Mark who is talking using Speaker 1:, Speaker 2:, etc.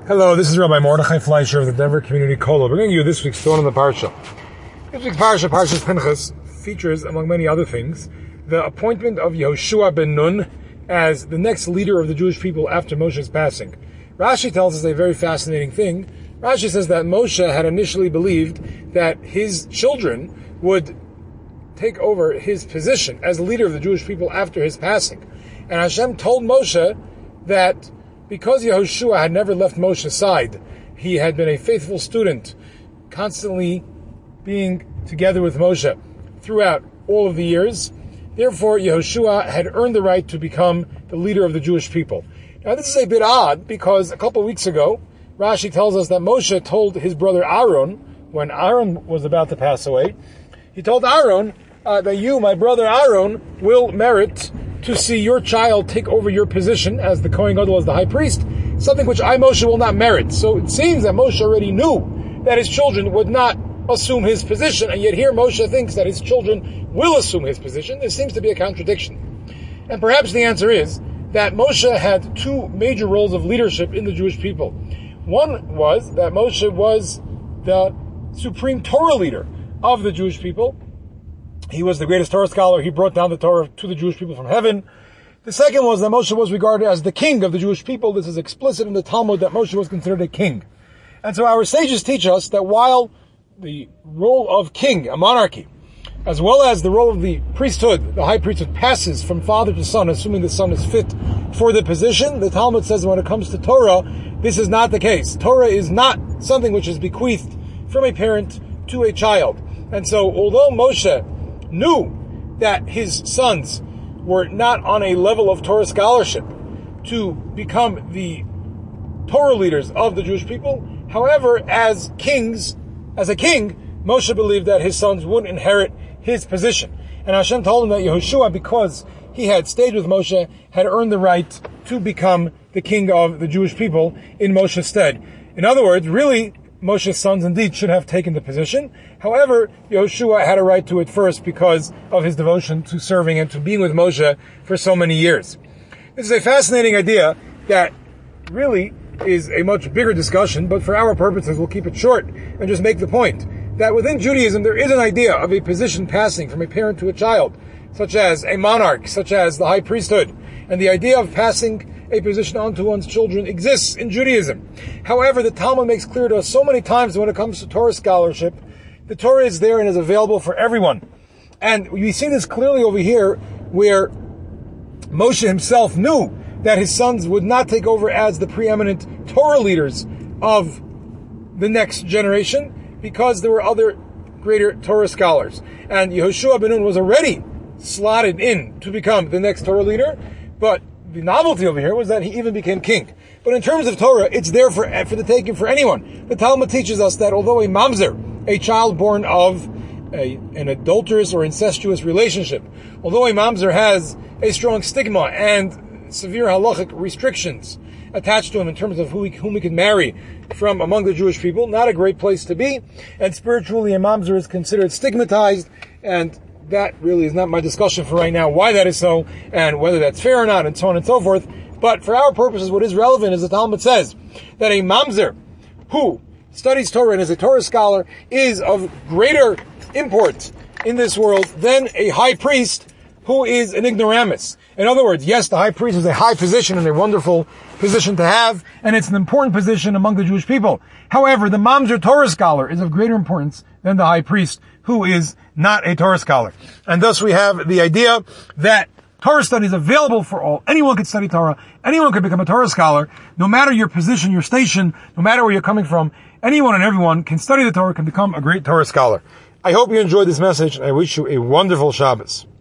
Speaker 1: Hello, this is Rabbi Mordechai Fleischer of the Denver Community Kollel, bringing you this week's thought on the Parsha. This week's Parsha, Parshas Pinchas, features, among many other things, the appointment of Yehoshua ben Nun as the next leader of the Jewish people after Moshe's passing. Rashi tells us a very fascinating thing. Rashi says that Moshe had initially believed that his children would take over his position as leader of the Jewish people after his passing. And Hashem told Moshe that because Yehoshua had never left Moshe's side, he had been a faithful student, constantly being together with Moshe throughout all of the years. Therefore, Yehoshua had earned the right to become the leader of the Jewish people. Now, this is a bit odd because a couple of weeks ago, Rashi tells us that Moshe told his brother Aaron, when Aaron was about to pass away, he told Aaron that you, my brother Aaron, will merit to see your child take over your position as the Kohen Gadol, as the high priest, something which I, Moshe, will not merit. So it seems that Moshe already knew that his children would not assume his position, and yet here Moshe thinks that his children will assume his position. There seems to be a contradiction. And perhaps the answer is that Moshe had two major roles of leadership in the Jewish people. One was that Moshe was the supreme Torah leader of the Jewish people. He was the greatest Torah scholar. He brought down the Torah to the Jewish people from heaven. The second was that Moshe was regarded as the king of the Jewish people. This is explicit in the Talmud that Moshe was considered a king. And so our sages teach us that while the role of king, a monarchy, as well as the role of the priesthood, the high priesthood, passes from father to son, assuming the son is fit for the position, the Talmud says when it comes to Torah, this is not the case. Torah is not something which is bequeathed from a parent to a child. And so although Moshe knew that his sons were not on a level of Torah scholarship to become the Torah leaders of the Jewish people, however, as a king, Moshe believed that his sons would inherit his position. And Hashem told him that Yehoshua, because he had stayed with Moshe, had earned the right to become the king of the Jewish people in Moshe's stead. In other words, really, Moshe's sons indeed should have taken the position. However, Yehoshua had a right to it first because of his devotion to serving and to being with Moshe for so many years. This is a fascinating idea that really is a much bigger discussion, but for our purposes we'll keep it short and just make the point that within Judaism there is an idea of a position passing from a parent to a child, such as a monarch, such as the high priesthood, and the idea of passing a position onto one's children exists in Judaism. However, the Talmud makes clear to us so many times when it comes to Torah scholarship, the Torah is there and is available for everyone. And we see this clearly over here where Moshe himself knew that his sons would not take over as the preeminent Torah leaders of the next generation because there were other greater Torah scholars. And Yehoshua ben Nun was already slotted in to become the next Torah leader, but the novelty over here was that he even became king. But in terms of Torah, it's there for the taking for anyone. The Talmud teaches us that although a mamzer, a child born of an adulterous or incestuous relationship, although a mamzer has a strong stigma and severe halachic restrictions attached to him in terms of whom he can marry from among the Jewish people, not a great place to be, and spiritually a mamzer is considered stigmatized, and that really is not my discussion for right now, why that is so, and whether that's fair or not, and so on and so forth. But for our purposes, what is relevant is the Talmud says that a mamzer who studies Torah and is a Torah scholar is of greater import in this world than a high priest who is an ignoramus. In other words, yes, the high priest is a high position and a wonderful position to have, and it's an important position among the Jewish people. However, the mamzer Torah scholar is of greater importance than the high priest, who is not a Torah scholar. And thus we have the idea that Torah study is available for all. Anyone can study Torah. Anyone can become a Torah scholar. No matter your position, your station, no matter where you're coming from, anyone and everyone can study the Torah, can become a great Torah scholar. I hope you enjoyed this message, and I wish you a wonderful Shabbos.